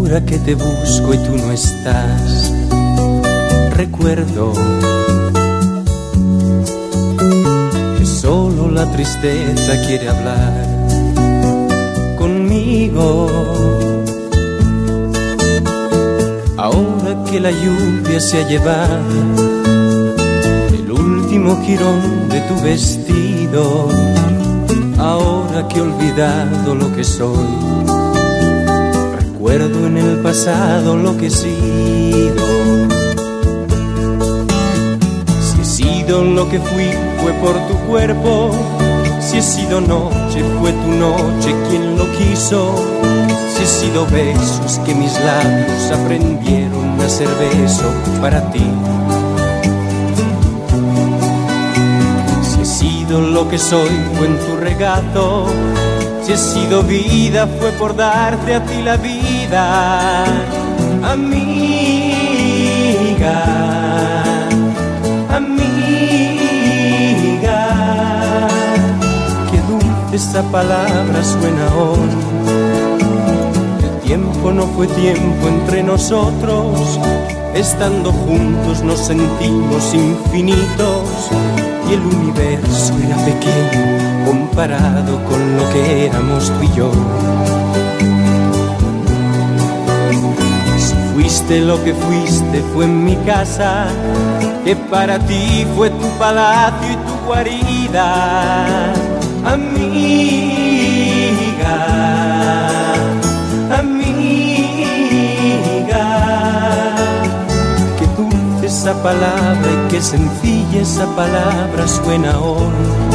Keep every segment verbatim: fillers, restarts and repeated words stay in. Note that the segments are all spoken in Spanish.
Ahora que te busco y tú no estás, recuerdo que solo la tristeza quiere hablar conmigo. Ahora que la lluvia se ha llevado el último jirón de tu vestido, ahora que he olvidado lo que soy, recuerdo en el pasado lo que he sido. Si he sido lo que fui, fue por tu cuerpo. Si he sido noche, fue tu noche quien lo quiso. Si he sido besos que mis labios aprendieron a ser beso para ti. Si he sido lo que soy, fue en tu regazo. Si he sido vida, fue por darte a ti la vida. Amiga, amiga, qué dulce esa palabra suena hoy. El tiempo no fue tiempo entre nosotros, estando juntos nos sentimos infinitos. Y el universo era pequeño comparado con lo que éramos tú y yo. Si fuiste lo que fuiste, fue en mi casa, que para ti fue tu palacio y tu guarida. Amiga, amiga, qué dulce esa palabra y qué sencilla esa palabra suena hoy.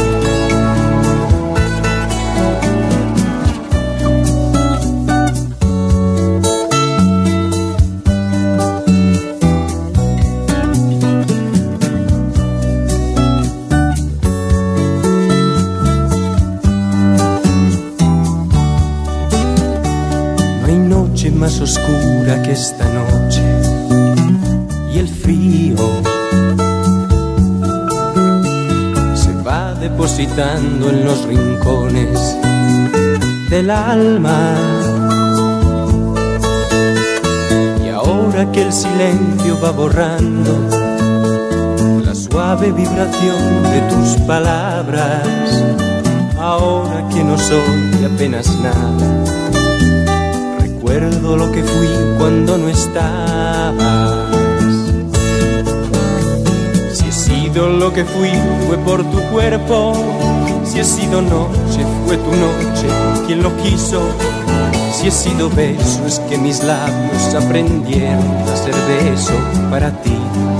Más oscura que esta noche y el frío se va depositando en los rincones del alma. Y ahora que el silencio va borrando la suave vibración de tus palabras, ahora que no soy apenas nada, recuerdo lo que fui cuando no estabas. Si he sido lo que fui, fue por tu cuerpo. Si he sido noche, fue tu noche quien lo quiso. Si he sido beso, es que mis labios aprendieron a ser beso para ti.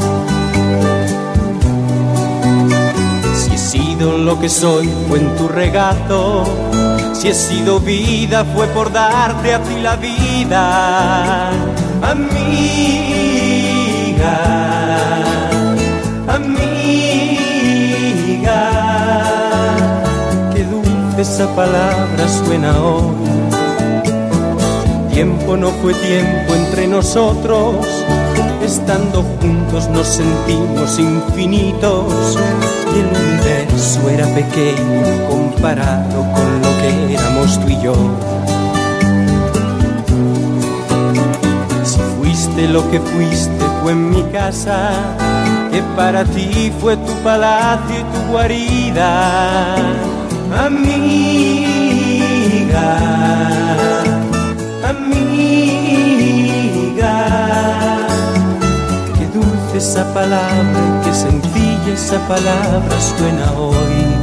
Si he sido lo que soy, fue en tu regazo. Si he sido vida, fue por darte a ti la vida. Amiga, amiga, qué dulce esa palabra suena hoy. Tiempo no fue tiempo entre nosotros, estando juntos nos sentimos infinitos. Y el universo era pequeño comparado con lo que éramos tú y yo. Si fuiste lo que fuiste, fue en mi casa, que para ti fue tu palacio y tu guarida. Amiga, amiga, qué dulce esa palabra, qué sencilla esa palabra suena hoy.